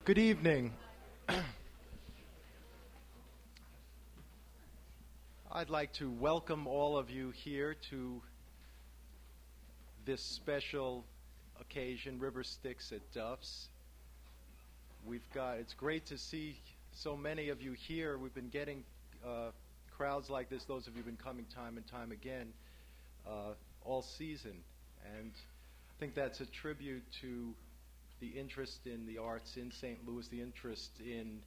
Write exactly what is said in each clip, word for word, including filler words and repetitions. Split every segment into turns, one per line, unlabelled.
Good evening. I'd like to welcome all of you here to this special occasion, River Styx at Duff's. We've got, it's great to see so many of you here. We've been getting uh, crowds like this, those of you who've been coming time and time again, uh, all season. And I think that's a tribute to the interest in the arts in Saint Louis, the interest in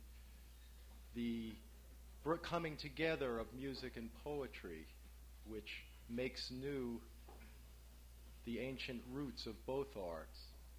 the coming together of music and poetry, which makes new the ancient roots of both arts.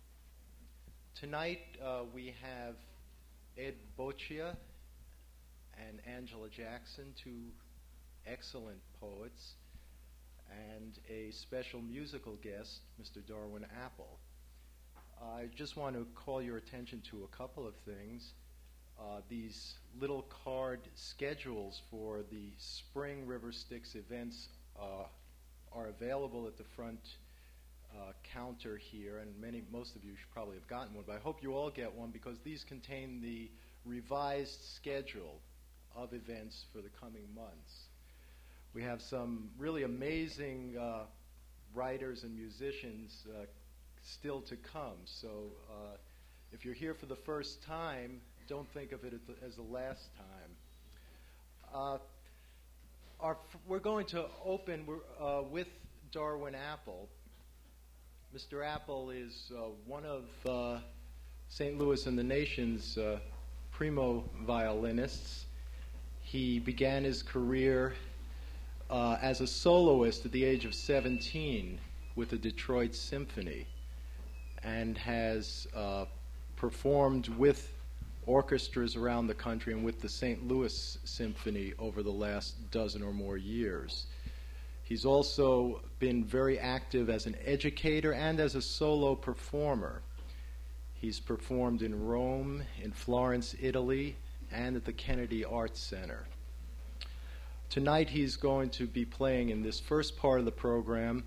Tonight uh, we have Ed Boccia and Angela Jackson, two excellent poets, and a special musical guest, Mister Darwin Apple. I just want to call your attention to a couple of things. Uh, these little card schedules for the spring River Styx events uh, are available at the front uh, counter here, and many, most of you should probably have gotten one, but I hope you all get one because these contain the revised schedule of events for the coming months. We have some really amazing uh, writers and musicians uh, still to come. So uh, if you're here for the first time, don't think of it as the last time. Uh, our, we're going to open uh, with Darwin Apple. Mister Apple is uh, one of uh, Saint Louis and the nation's uh, primo violinists. He began his career uh, as a soloist at the age of seventeen with the Detroit Symphony, and has uh, performed with orchestras around the country and with the Saint Louis Symphony over the last dozen or more years. He's also been very active as an educator and as a solo performer. He's performed in Rome, in Florence, Italy, and at the Kennedy Arts Center. Tonight he's going to be playing in this first part of the program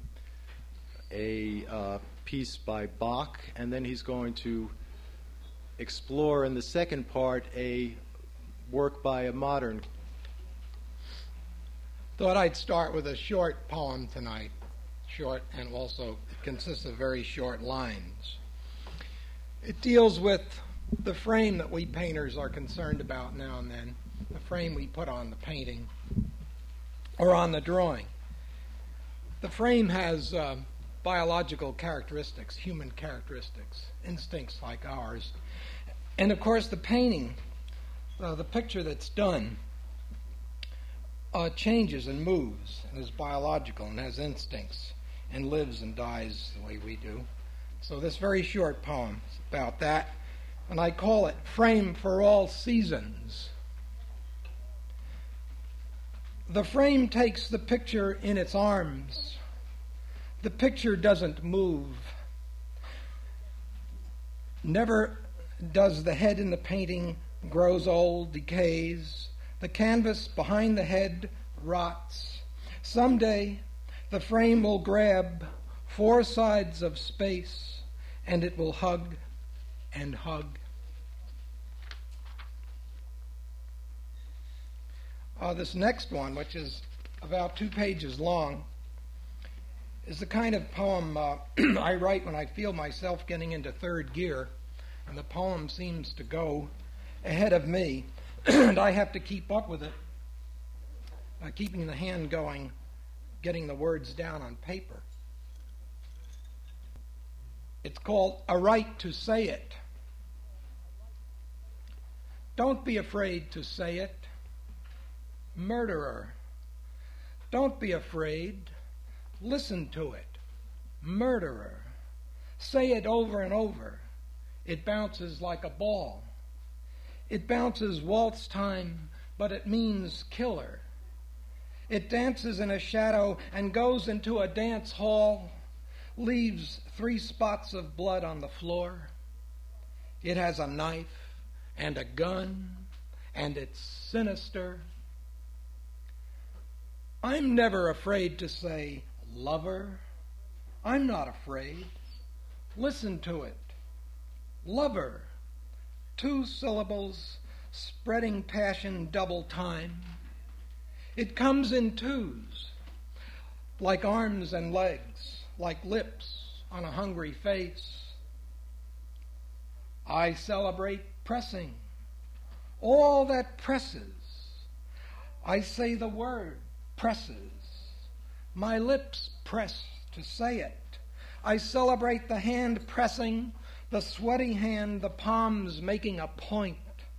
a uh, piece by Bach, and then he's going to explore in the second part a work by a modern.
Thought I'd start with a short poem tonight, short, and also it consists of very short lines. It deals with the frame that we painters are concerned about now and then, the frame we put on the painting or on the drawing. The frame has uh, biological characteristics, human characteristics, instincts like ours. And of course the painting, uh, the picture that's done, uh, changes and moves and is biological and has instincts and lives and dies the way we do. So this very short poem is about that, and I call it Frame for All Seasons. The frame takes the picture in its arms. The picture doesn't move. Never does the head in the painting grows old, decays. The canvas behind the head rots. Someday the frame will grab four sides of space and it will hug and hug. Uh, this next one, which is about two pages long, is the kind of poem uh, I write when I feel myself getting into third gear, and the poem seems to go ahead of me, and I have to keep up with it, uh, keeping the hand going, getting the words down on paper. It's called A Right to Say It. Don't be afraid to say it. Murderer. Don't be afraid. Listen to it. Murderer. Say it over and over. It bounces like a ball. It bounces waltz time, but it means killer. It dances in a shadow and goes into a dance hall, leaves three spots of blood on the floor. It has a knife and a gun, and it's sinister. I'm never afraid to say, lover. I'm not afraid. Listen to it. Lover. two syllables, spreading passion double time. It comes in twos, like arms and legs, like lips on a hungry face. I celebrate pressing, all that presses. I say the word presses. My lips press to say it. I celebrate the hand pressing, the sweaty hand, the palms making a point.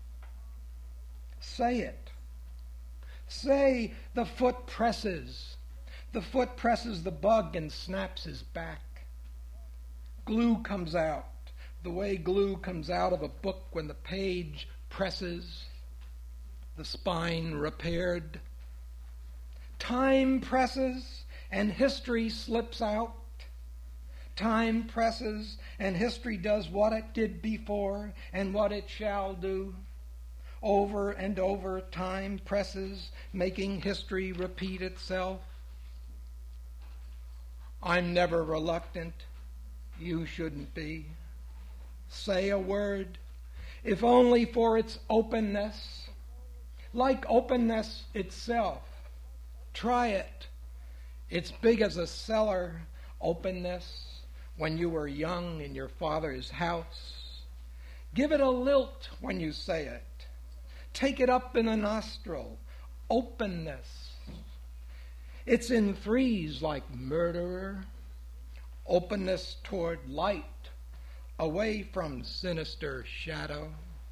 Say it. Say the foot presses. The foot presses the bug and snaps his back. Glue comes out, the way glue comes out of a book when the page presses, the spine repaired. Time presses and history slips out. Time presses and history does what it did before and what it shall do. Over and over time presses, making history repeat itself. I'm never reluctant. You shouldn't be. Say a word, if only for its openness, like openness itself. Try it. It's big as a cellar, openness, when you were young in your father's house. Give it a lilt when you say it. Take it up in a nostril, openness. It's in threes like murderer, openness toward light, away from sinister shadow.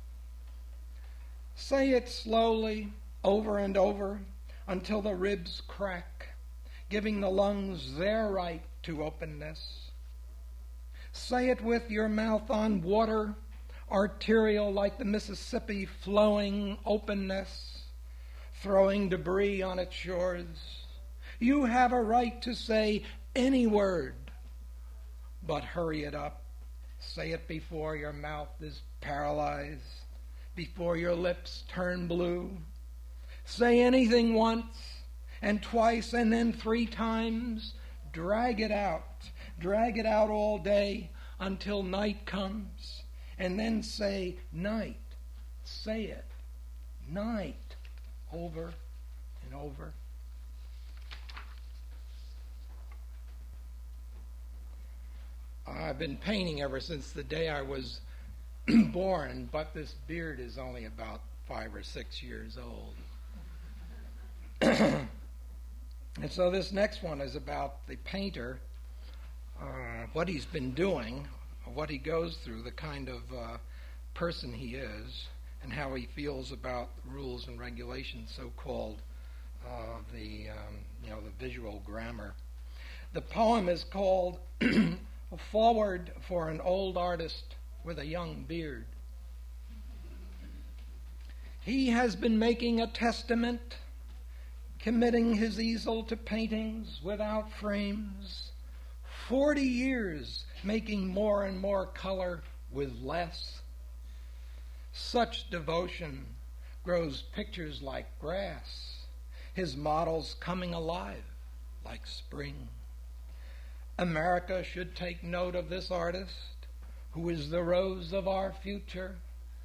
Say it slowly, over and over, until the ribs crack, giving the lungs their right to openness. Say it with your mouth on water, arterial like the Mississippi, flowing openness, throwing debris on its shores. You have a right to say any word, but hurry it up. Say it before your mouth is paralyzed, before your lips turn blue. Say anything once, and twice, and then three times. Drag it out. Drag it out all day until night comes. And then say, night. Say it. Night. Over and over. I've been painting ever since the day I was born, but this beard is only about five or six years old. And so this next one is about the painter, uh, what he's been doing, what he goes through, the kind of uh, person he is, and how he feels about rules and regulations, so-called uh, the um, you know the visual grammar. The poem is called "A Forward for an Old Artist with a Young Beard." He has been making a testament, committing his easel to paintings without frames, forty years making more and more color with less. Such devotion grows pictures like grass, his models coming alive like spring. America should take note of this artist, who is the rose of our future.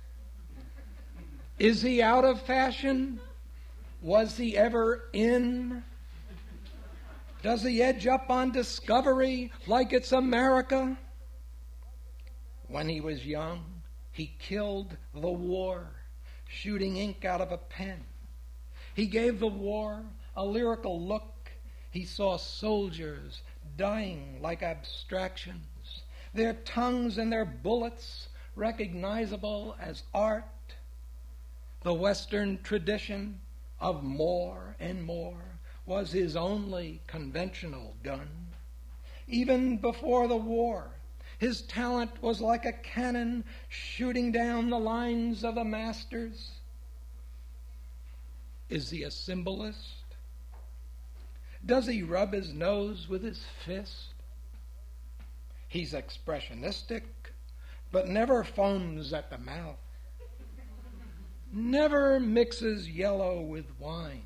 Is he out of fashion? Was he ever in? Does he edge up on discovery like it's America? When he was young, he killed the war, shooting ink out of a pen. He gave the war a lyrical look. He saw soldiers dying like abstractions, their tongues and their bullets recognizable as art. The Western tradition of more and more was his only conventional gun. Even before the war, his talent was like a cannon shooting down the lines of the masters. Is he a symbolist? Does he rub his nose with his fist? He's expressionistic, but never foams at the mouth. Never mixes yellow with wine.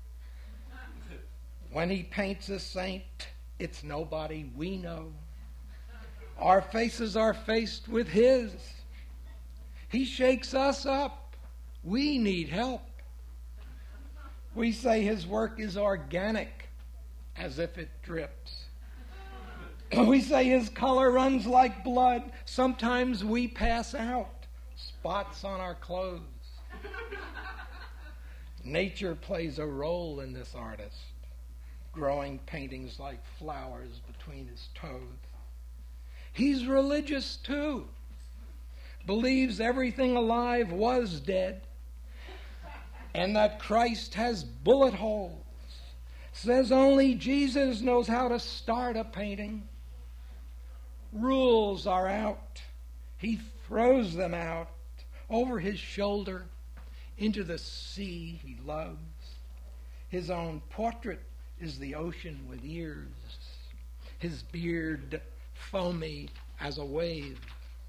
When he paints a saint, it's nobody we know. Our faces are faced with his. He shakes us up. We need help. We say his work is organic, as if it drips. We say his color runs like blood. Sometimes we pass out, spots on our clothes. Nature plays a role in this artist, growing paintings like flowers between his toes. He's religious too, believes everything alive was dead, and that Christ has bullet holes. Says only Jesus knows how to start a painting. Rules are out. He throws them out over his shoulder into the sea he loves. His own portrait is the ocean with ears, his beard foamy as a wave.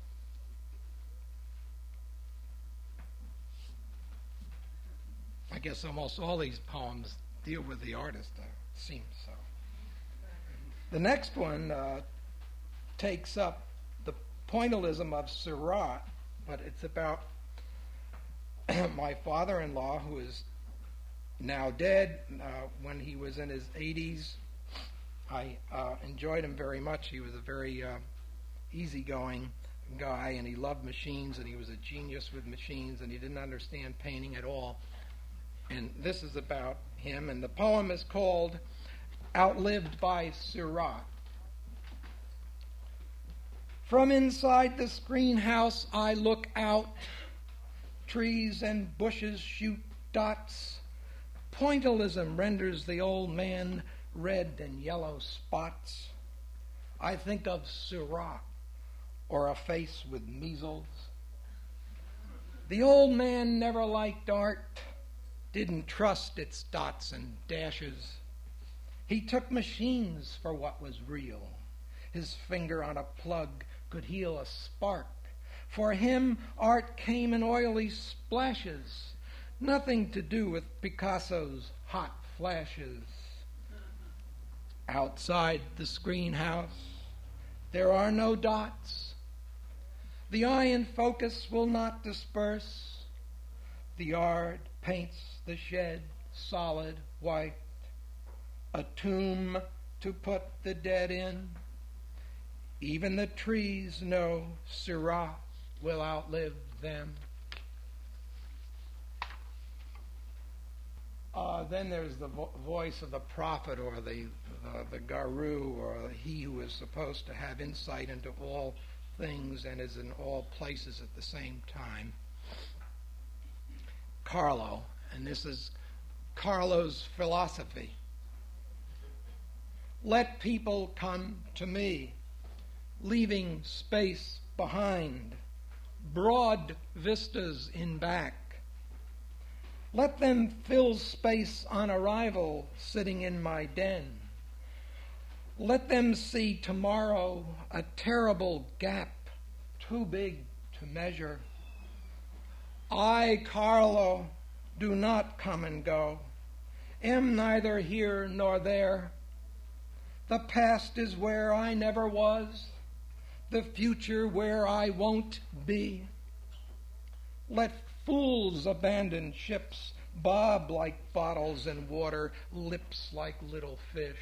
I guess almost all these poems deal with the artist, uh, seems so. The next one uh, takes up the pointillism of Seurat, but it's about my father-in-law, who is now dead. Uh, when he was in his eighties, I uh, enjoyed him very much. He was a very uh, easygoing guy, and he loved machines, and he was a genius with machines, and he didn't understand painting at all. And this is about him, and the poem is called Outlived by Seurat. From inside the screen house I look out. Trees and bushes shoot dots. Pointillism renders the old man red and yellow spots. I think of Seurat, or a face with measles. The old man never liked art, didn't trust its dots and dashes. He took machines for what was real. His finger on a plug could heal a spark. For him, art came in oily splashes, nothing to do with Picasso's hot flashes. Outside the screen house, there are no dots. The eye in focus will not disperse. The art paints the shed solid white, a tomb to put the dead in. Even the trees know Seurat will outlive them. Uh, then there's the vo- voice of the prophet, or the, uh, the Garou, or he who is supposed to have insight into all things and is in all places at the same time. Carlo, and this is Carlo's philosophy. Let people come to me, leaving space behind, broad vistas in back. Let them fill space on arrival, sitting in my den. Let them see tomorrow a terrible gap, too big to measure. I, Carlo, do not come and go, am neither here nor there. The past is where I never was, the future where I won't be. Let fools abandon ships, bob like bottles in water, lips like little fish.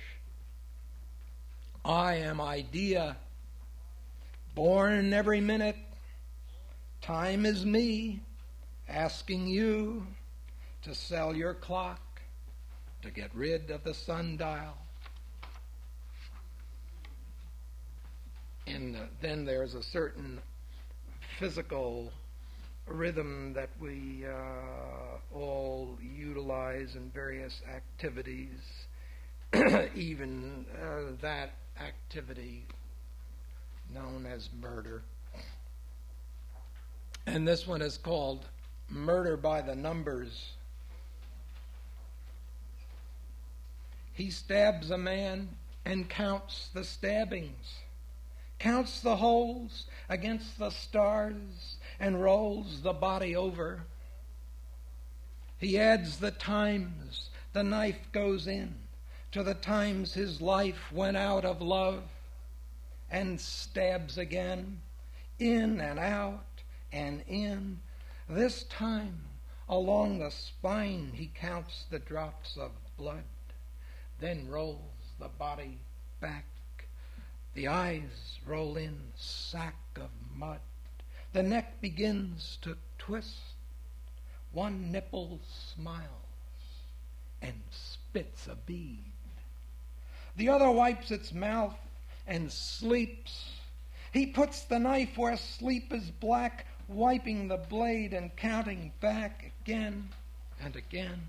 I am idea, born every minute. Time is me, asking you to sell your clock, to get rid of the sundial. And uh, then there's a certain physical rhythm that we uh, all utilize in various activities, even uh, that activity known as murder. And this one is called Murder by the Numbers. He stabs a man and counts the stabbings, counts the holes against the stars, and rolls the body over. He adds the times the knife goes in to the times his life went out of love, and stabs again, in and out, and in. This time, along the spine, he counts the drops of blood, then rolls the body back. The eyes roll in, sack of mud. The neck begins to twist. One nipple smiles and spits a bead. The other wipes its mouth and sleeps. He puts the knife where sleep is black, wiping the blade and counting back again and again.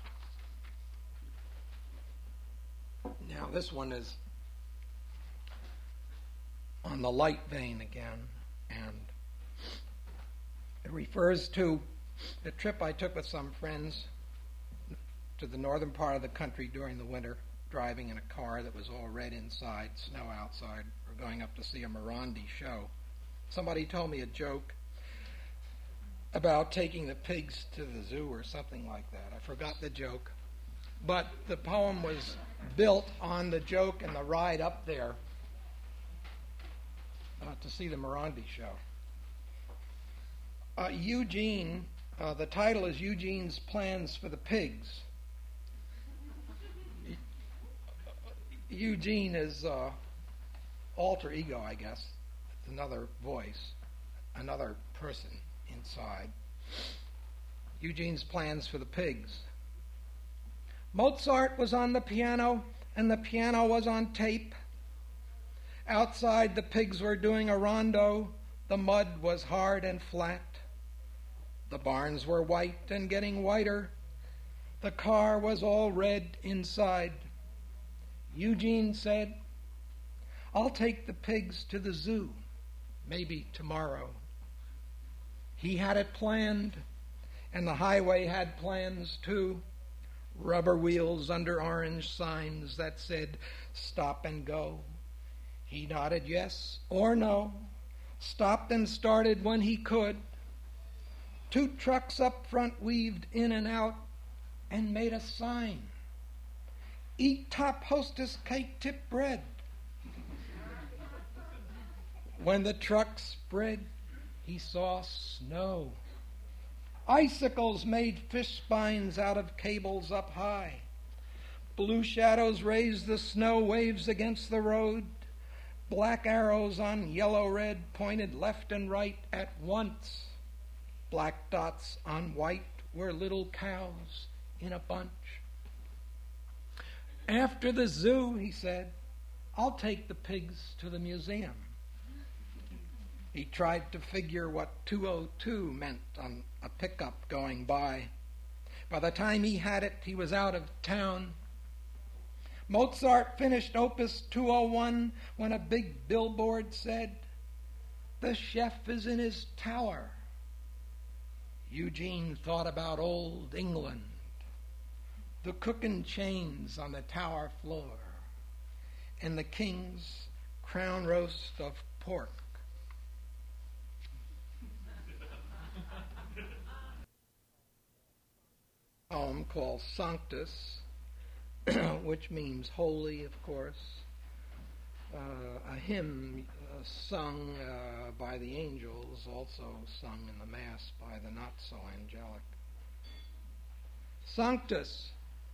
Now this one is on the light vein again, and it refers to the trip I took with some friends to the northern part of the country during the winter, driving in a car that was all red inside, snow outside. We're going up to see a Morandi show. Somebody told me a joke about taking the pigs to the zoo or something like that. I forgot the joke. But the poem was built on the joke and the ride up there uh, to see the Morandi show. Uh, Eugene, uh, the title is Eugene's Plans for the Pigs. Eugene is uh, alter ego, I guess. It's another voice, another person inside. Eugene's Plans for the Pigs. Mozart was on the piano, and the piano was on tape. Outside, the pigs were doing a rondo. The mud was hard and flat. The barns were white and getting whiter. The car was all red inside. Eugene said, "I'll take the pigs to the zoo, maybe tomorrow." He had it planned, and the highway had plans too. Rubber wheels under orange signs that said, "Stop and go." He nodded yes or no, stopped and started when he could. Two trucks up front weaved in and out and made a sign. "Eat top hostess cake tip bread." When the truck spread, he saw snow. Icicles made fish spines out of cables up high. Blue shadows raised the snow waves against the road. Black arrows on yellow-red pointed left and right at once. Black dots on white were little cows in a bunch. "After the zoo," he said, "I'll take the pigs to the museum." He tried to figure what two oh two meant on a pickup going by. By the time he had it, he was out of town. Mozart finished Opus two oh one when a big billboard said, "The chef is in his tower." Eugene thought about old England, the cooking chains on the tower floor, and the king's crown roast of pork. A poem called Sanctus, which means holy, of course. Uh, a hymn uh, sung uh, by the angels, also sung in the Mass by the not-so-angelic. Sanctus,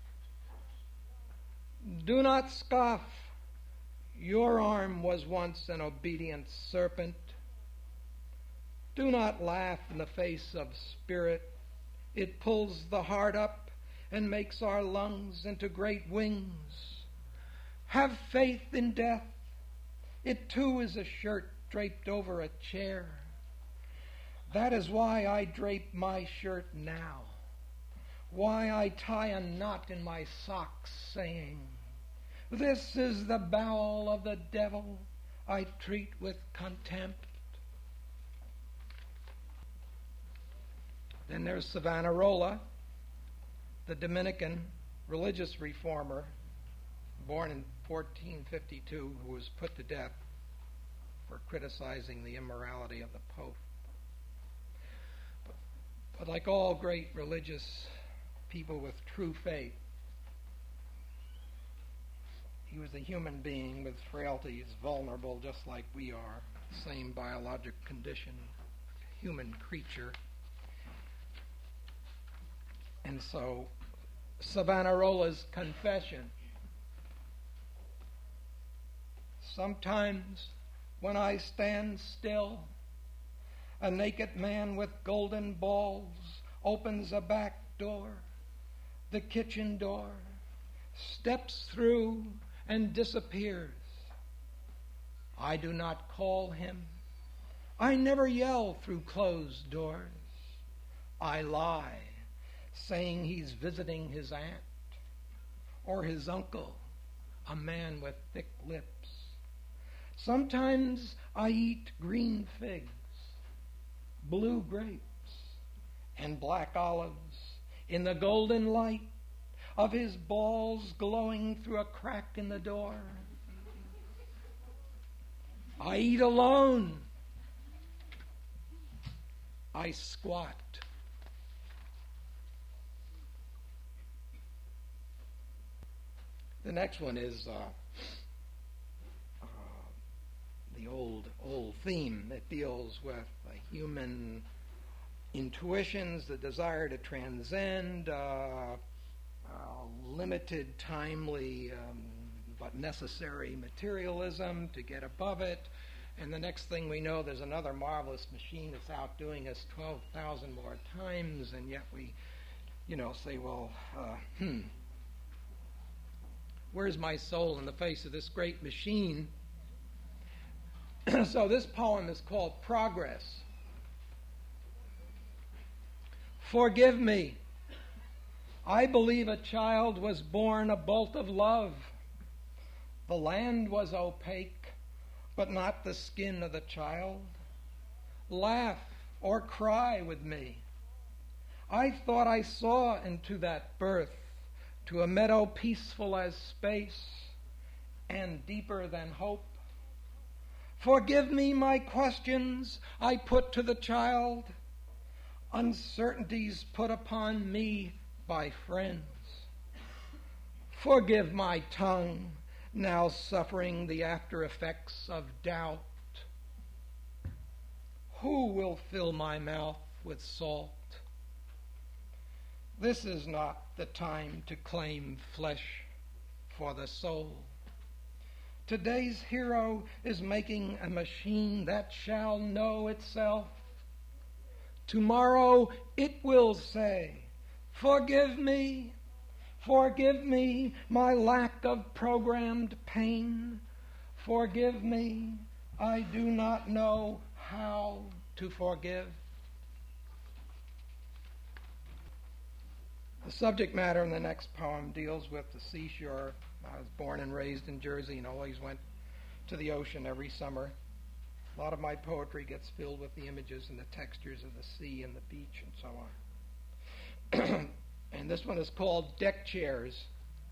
do not scoff. Your arm was once an obedient serpent. Do not laugh in the face of spirit. It pulls the heart up and makes our lungs into great wings. Have faith in death. It too is a shirt draped over a chair. That is why I drape my shirt now, why I tie a knot in my socks, saying, "This is the bowel of the devil I treat with contempt." Then there's Savonarola, the Dominican religious reformer, born in fourteen fifty-two, who was put to death for criticizing the immorality of the Pope. But, but like all great religious people with true faith, he was a human being with frailties, vulnerable just like we are, same biologic condition. human creature. And so, Savonarola's confession. Sometimes when I stand still, a naked man with golden balls opens a back door, the kitchen door, steps through and disappears. I do not call him. I never yell through closed doors. I lie, saying he's visiting his aunt or his uncle, a man with thick lips. Sometimes I eat green figs, blue grapes, and black olives in the golden light of his balls glowing through a crack in the door. I eat alone. I squat. The next one is uh, uh, the old old theme that deals with uh, human intuitions, the desire to transcend, uh, uh, limited, timely, um, but necessary materialism to get above it. And the next thing we know, there's another marvelous machine that's outdoing us twelve thousand more times, and yet we, you know, say, well, uh, hmm, where's my soul in the face of this great machine? So this poem is called Progress. Forgive me. I believe a child was born a bolt of love. The land was opaque, but not the skin of the child. Laugh or cry with me. I thought I saw into that birth, to a meadow peaceful as space and deeper than hope. Forgive me my questions I put to the child, uncertainties put upon me by friends. Forgive my tongue, now suffering the after effects of doubt. Who will fill my mouth with salt? This is not the time to claim flesh for the soul. Today's hero is making a machine that shall know itself. Tomorrow it will say, forgive me, forgive me my lack of programmed pain. Forgive me, I do not know how to forgive. The subject matter in the next poem deals with the seashore. I was born and raised in Jersey and always went to the ocean every summer. A lot of my poetry gets filled with the images and the textures of the sea and the beach and so on. And this one is called Deck Chairs.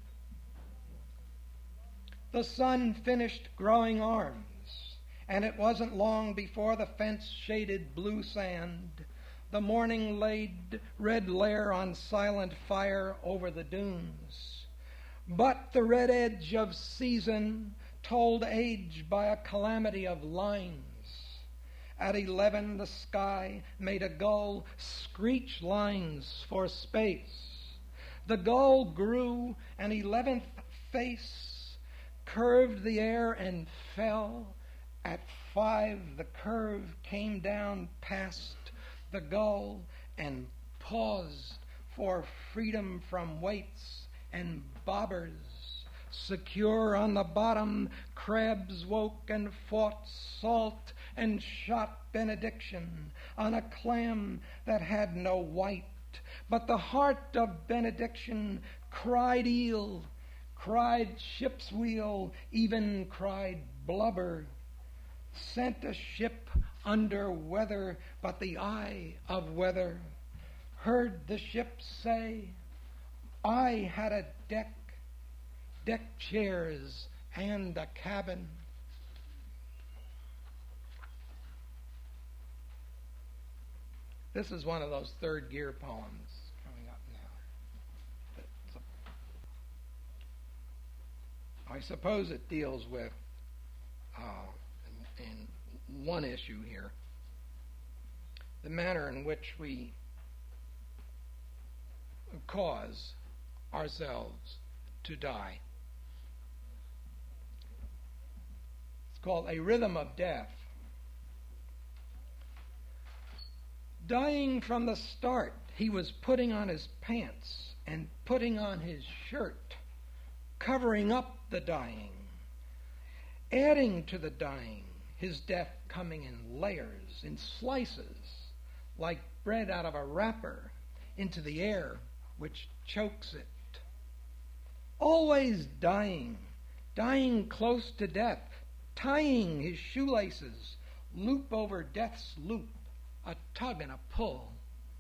The sun finished growing arms, and it wasn't long before the fence shaded blue sand. The morning laid red layer on silent fire over the dunes. But the red edge of season told age by a calamity of lines. At eleven, the sky made a gull screech lines for space. The gull grew, an eleventh face curved the air and fell. At five, the curve came down past the gull and paused for freedom from weights and bobbers. Secure on the bottom, crabs woke and fought salt and shot benediction on a clam that had no white. But the heart of benediction cried eel, cried ship's wheel, even cried blubber. Sent a ship under weather, but the eye of weather heard the ship say, I had a deck, deck chairs, and a cabin. This is one of those third gear poems coming up now. I suppose it deals with uh, in, in one issue here the manner in which we cause ourselves to die. It's called a rhythm of death. Dying from the start, he was putting on his pants and putting on his shirt, covering up the dying, adding to the dying, his death coming in layers, in slices, like bread out of a wrapper, into the air which chokes it. Always dying, dying close to death, tying his shoelaces, loop over death's loop, a tug and a pull.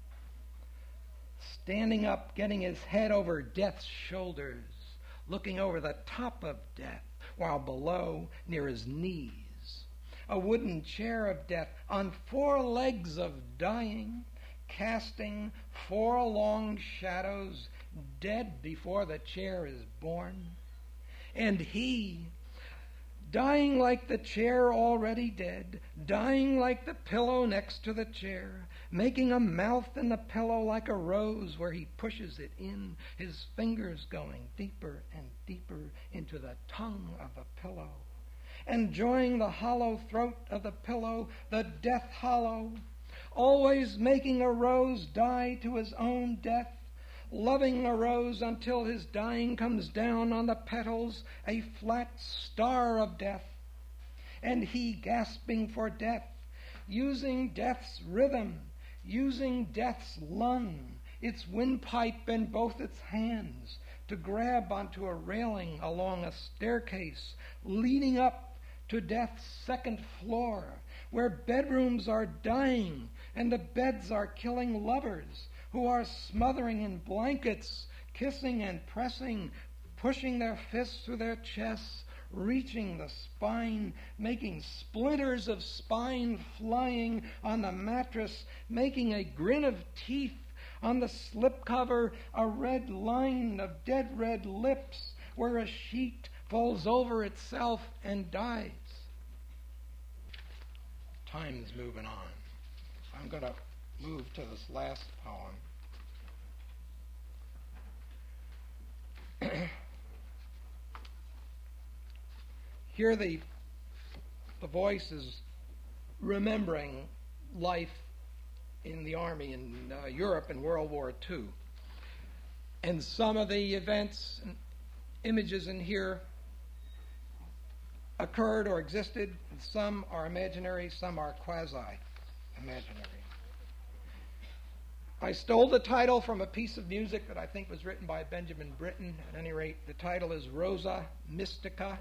Standing up, getting his head over death's shoulders, looking over the top of death, while below, near his knees, a wooden chair of death on four legs of dying, casting four long shadows, dead before the chair is born. And he, dying like the chair already dead, dying like the pillow next to the chair, making a mouth in the pillow like a rose where he pushes it in, his fingers going deeper and deeper into the tongue of the pillow, enjoying the hollow throat of the pillow, the death hollow, always making a rose die to his own death, loving a rose until his dying comes down on the petals, a flat star of death, and he gasping for death, using death's rhythm, using death's lung, its windpipe in both its hands, to grab onto a railing along a staircase leading up to death's second floor, where bedrooms are dying and the beds are killing lovers who are smothering in blankets, kissing and pressing, pushing their fists through their chests, reaching the spine, making splinters of spine flying on the mattress, making a grin of teeth on the slipcover, a red line of dead red lips where a sheet falls over itself and dies. Time's moving on. I'm going to move to this last poem. Here the, the voice is remembering life in the army in uh, Europe in World War Two. And some of the events and images in here occurred or existed, and some are imaginary, some are quasi-imaginary. I stole the title from a piece of music that I think was written by Benjamin Britten. At any rate, the title is Rosa Mystica.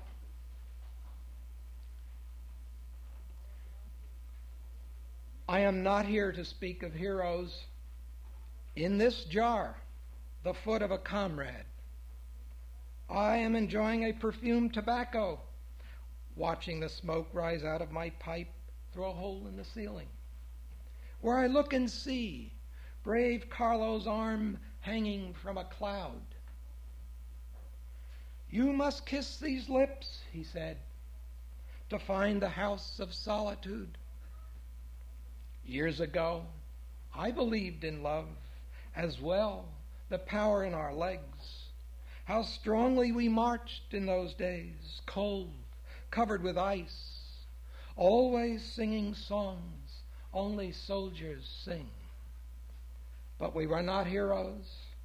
I am not here to speak of heroes. In this jar, the foot of a comrade, I am enjoying a perfumed tobacco, watching the smoke rise out of my pipe through a hole in the ceiling, where I look and see brave Carlo's arm hanging from a cloud. You must kiss these lips, he said, to find the house of solitude. Years ago, I believed in love as well, the power in our legs. How strongly we marched in those days, cold, covered with ice, always singing songs only soldiers sing. But we were not heroes.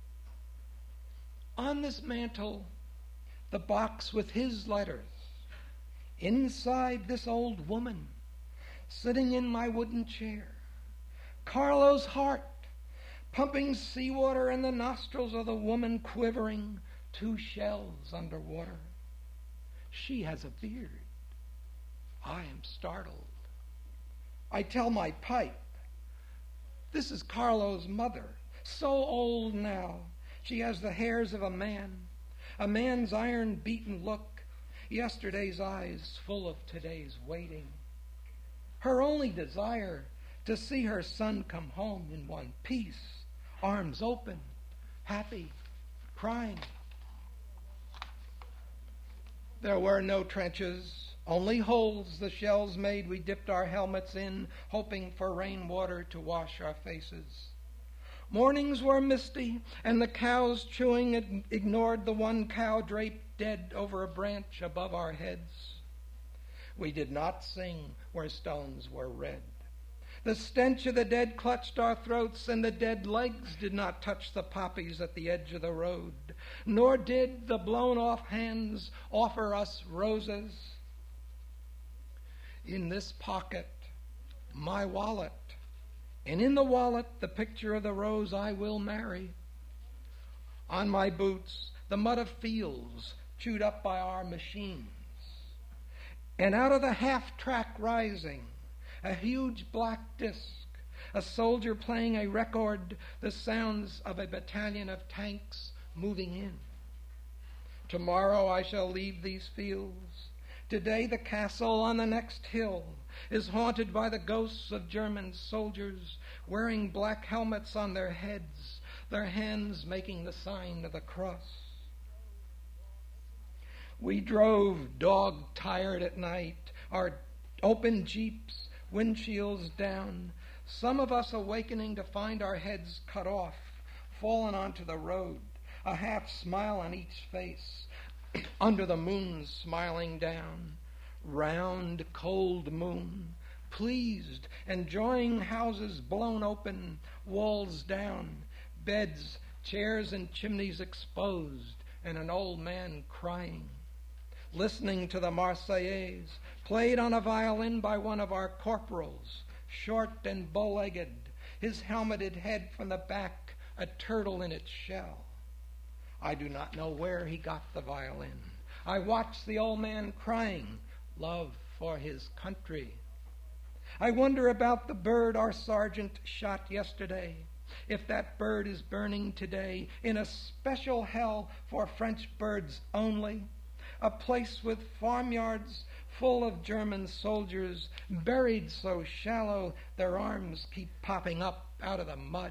On this mantle, the box with his letters. Inside, this old woman, sitting in my wooden chair. Carlo's heart, pumping seawater in the nostrils of the woman, quivering, two shells underwater. She has a beard. I am startled. I tell my pipe, this is Carlo's mother, so old now. She has the hairs of a man, a man's iron-beaten look, yesterday's eyes full of today's waiting. Her only desire to see her son come home in one piece, arms open, happy, crying. There were no trenches, Only holes the shells made we dipped our helmets in, hoping for rainwater to wash our faces. Mornings were misty, and the cows chewing ignored the one cow draped dead over a branch above our heads. We did not sing where stones were red. The stench of the dead clutched our throats, and the dead legs did not touch the poppies at the edge of the road, nor did the blown-off hands offer us roses. In this pocket, my wallet, and in the wallet, the picture of the rose I will marry. On my boots, the mud of fields chewed up by our machines. And out of the half-track rising, a huge black disc, a soldier playing a record, the sounds of a battalion of tanks moving in. Tomorrow I shall leave these fields. Today the castle on the next hill is haunted by the ghosts of German soldiers wearing black helmets on their heads, their hands making the sign of the cross. We drove dog-tired at night, our open jeeps, windshields down, some of us awakening to find our heads cut off, fallen onto the road, a half smile on each face, under the moon smiling down, round, cold moon, pleased, enjoying houses blown open, walls down, beds, chairs, and chimneys exposed, and an old man crying, listening to the Marseillaise, played on a violin by one of our corporals, short and bow-legged, his helmeted head from the back, a turtle in its shell. I do not know where he got the violin. I watched the old man crying, love for his country. I wonder about the bird our sergeant shot yesterday, if that bird is burning today in a special hell for French birds only, a place with farmyards full of German soldiers, buried so shallow their arms keep popping up out of the mud.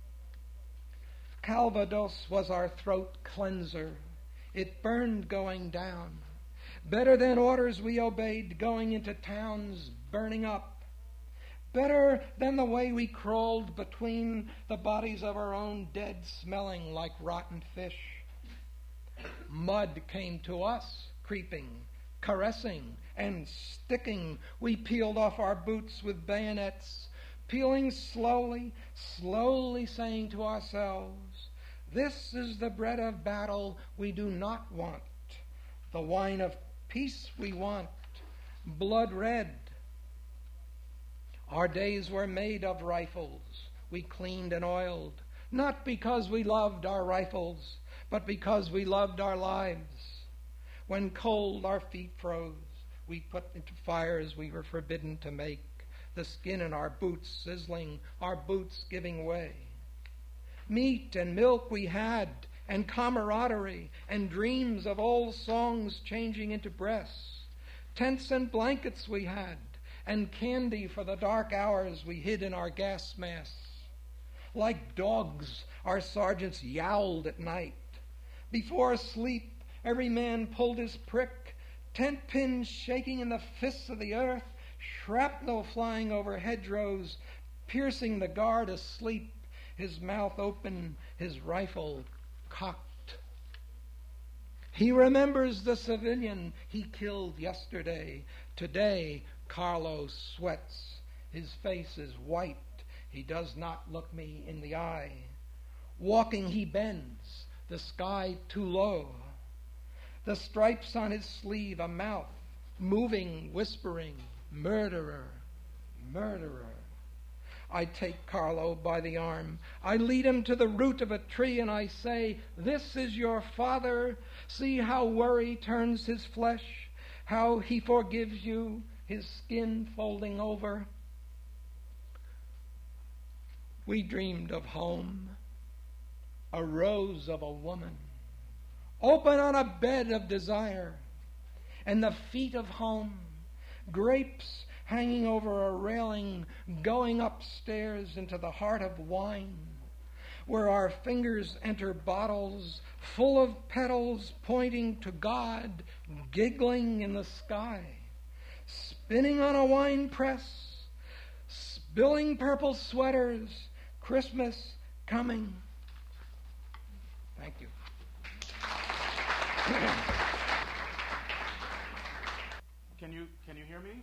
Calvados was our throat cleanser. It burned going down. Better than orders we obeyed going into towns burning up. Better than the way we crawled between the bodies of our own dead, smelling like rotten fish. Mud came to us, creeping, caressing, and sticking. We peeled off our boots with bayonets, peeling slowly, slowly saying to ourselves, this is the bread of battle we do not want, the wine of peace we want, blood red. Our days were made of rifles we cleaned and oiled, not because we loved our rifles, but because we loved our lives. When cold our feet froze, we put into fires we were forbidden to make, the skin in our boots sizzling, our boots giving way. Meat and milk we had, and camaraderie, and dreams of old songs changing into breasts. Tents and blankets we had, and candy for the dark hours we hid in our gas masks. Like dogs, our sergeants yowled at night. Before sleep, every man pulled his prick, tent pins shaking in the fists of the earth, shrapnel flying over hedgerows, piercing the guard asleep, his mouth open, his rifle cocked. He remembers the civilian he killed yesterday. Today, Carlo sweats. His face is white. He does not look me in the eye. Walking, he bends, the sky too low. The stripes on his sleeve, a mouth, moving, whispering, murderer, murderer. I take Carlo by the arm. I lead him to the root of a tree, and I say, this is your father. See how worry turns his flesh, how he forgives you, his skin folding over. We dreamed of home, a rose of a woman, open on a bed of desire, and the feet of home, grapes hanging over a railing, going upstairs into the heart of wine, where our fingers enter bottles full of petals pointing to God, giggling in the sky. spinning on a wine press, spilling purple sweaters, Christmas coming. Thank you.
Can you can you hear me?